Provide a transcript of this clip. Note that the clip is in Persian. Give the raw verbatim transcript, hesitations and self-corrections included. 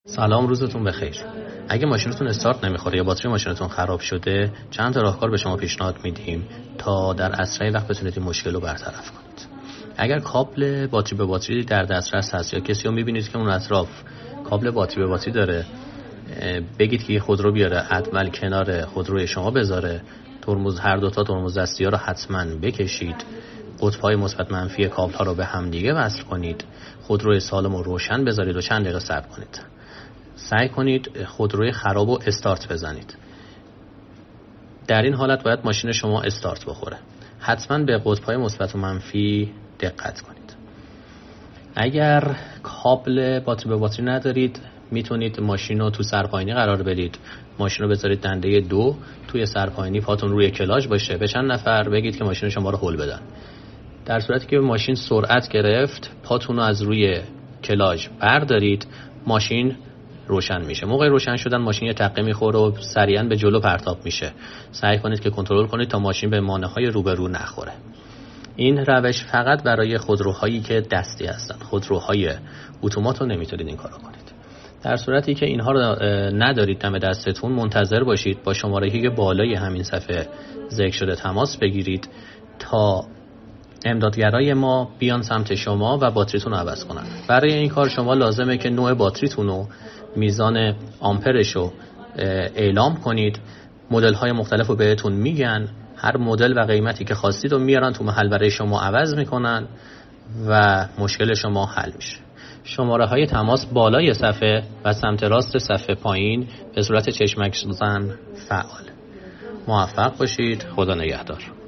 سلام، روزتون بخیر. اگه ماشینتون استارت نمیخوره یا باتری ماشینتون خراب شده، چند تا راهکار به شما پیشنهاد میدیم تا در اسرع وقت بتونید این مشکل رو برطرف کنید. اگر کابل باتری به باتری در دسترس هست یا کسی رو میبینید که اون اطراف کابل باتری به باتری داره، بگید که یه خودرو بیاره، حتما کنار خودروی شما بذاره. ترمز هر دو تا ترمز دستی ها رو حتما بکشید. قطب‌های مثبت منفی کابل ها رو به هم دیگه وصل کنید. خودروی سالم رو روشن بذارید و چند دقیقه صبر کنید. سعی کنید خودروی خراب رو استارت بزنید. در این حالت باید ماشین شما استارت بخوره. حتما به قطب‌های مثبت و منفی دقت کنید. اگر کابل باتری به باتری ندارید، میتونید ماشین رو تو سرپایینی قرار بدید. ماشین رو بذارید دنده دو، توی سرپایینی پاتون روی کلاژ باشه. به چند نفر بگید که ماشین شما رو هول بدن. در صورتی که ماشین سرعت گرفت، پاتون رو از روی کلاژ بردارید، ماشین روشن میشه. موقع روشن شدن ماشین یه تقه میخوره و سریعا به جلو پرتاب میشه. سعی کنید که کنترل کنید تا ماشین به مانع‌های روبرو نخوره. این روش فقط برای خودروهایی که دستی هستن. خودروهای اتومات رو نمیتونید این کارو کنید. در صورتی که اینها رو ندارید دم دستتون، منتظر باشید با شماره‌ای بالای همین صفحه ذکر شده تماس بگیرید تا امدادگرای ما بیان سمت شما و باتریتون رو عوض کنن. برای این کار شما لازمه که نوع باتریتون رو، میزان آمپرش رو اعلام کنید. مدل‌های مختلف رو بهتون میگن. هر مدل و قیمتی که خواستید رو میارن تو محل برای شما عوض میکنن و مشکل شما حل میشه. شماره های تماس بالای صفحه و سمت راست صفحه پایین به صورت چشمک زن فعال. موفق باشید. خدا نگهدار.